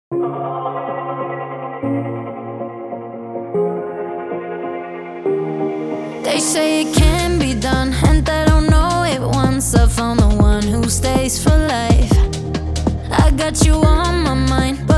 They say it can be done, and they don't know it once. I found the one who stays for life. I got you on my mind.